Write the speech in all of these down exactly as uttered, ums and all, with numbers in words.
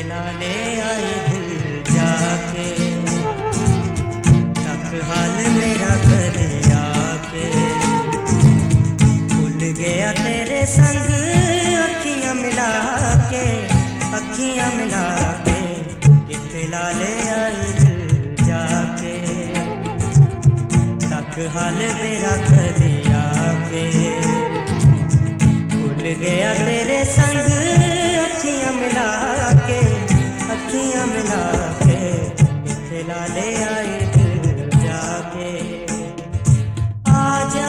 ला ले आए दिल जाके, तक हाल मेरा कर आके। भूल गया तेरे संग अखियां मिला के, अखियां मिला के। किथे ला ले आए दिल जाके, तक हाल मेरा कर आके। भूल गया तेरे संग अखियां मिला के, अखियां मिला के। किथे ला ले आए दिल जाके। आजा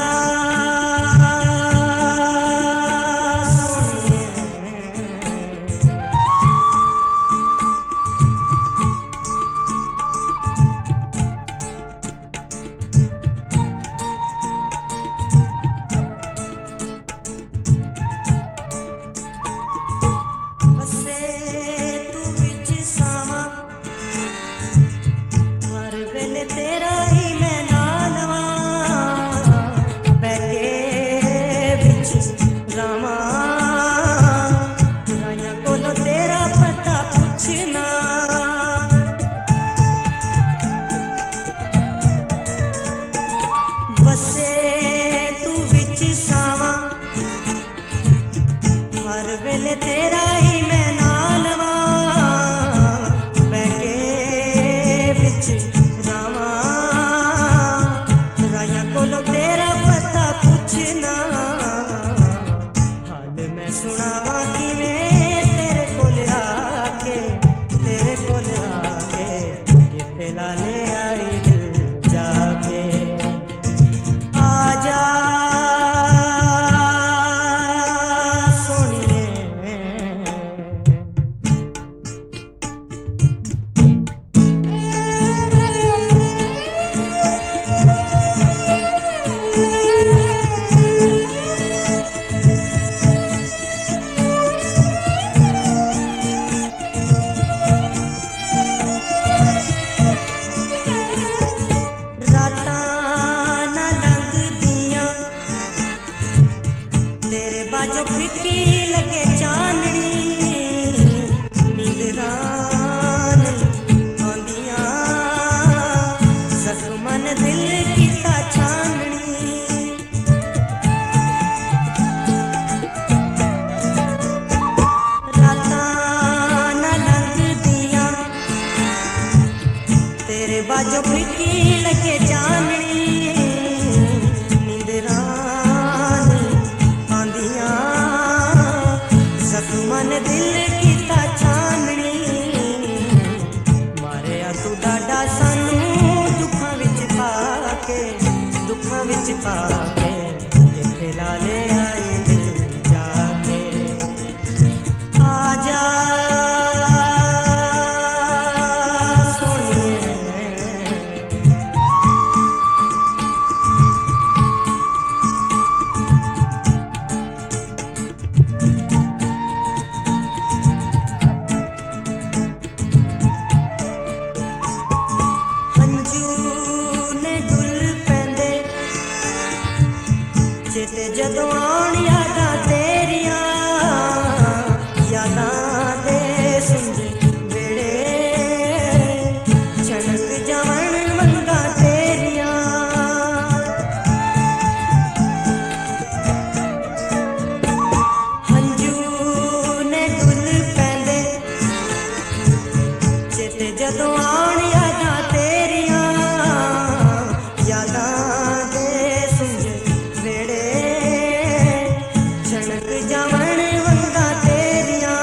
वेले तेरा ही मैं नालवा, बैके बिच रावा। राया कोलो तेरा पता पूछना, हाल मैं सुनावा किवें तेरे कोल आके, तेरे कोल आके। किथे ला ले आई दिल जाके। आजा जो फिक्की लगे चांदनी, नींदरां आंदियां जख्मन दिल कीता छाननी। रातां ना लंघदियां तेरे बाजो फिक्की लगे चांदनी। मन दिल कीता छाननी, मारिया तू डाडा सानू दुखां विच पाके, दुखां विच पाके। किथे ला ले आए दिल जाके। आजा चेते जदों आउण यादां तेरियां, यादां दे सुंदे वेड़े छनक जावण वंगां तेरियां। हंजू ने डुल पैंदे चेते जदों आउण यादां तेरियां, यादां दे सुंदे वेड़े छनक जावण वंगां तेरियां।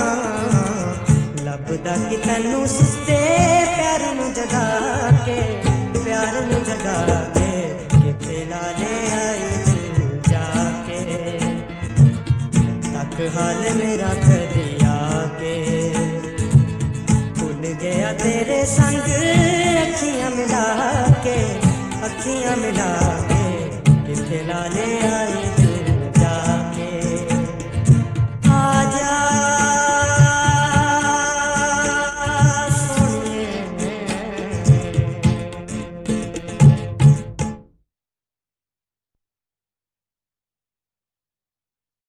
लभदा कि तैनू सुस्ते प्यार नू जगा के, प्यार नू जगा के। किथे ला ले आई दिल जाके, तक हाल मेरा कर आके। भूल गया तेरे संग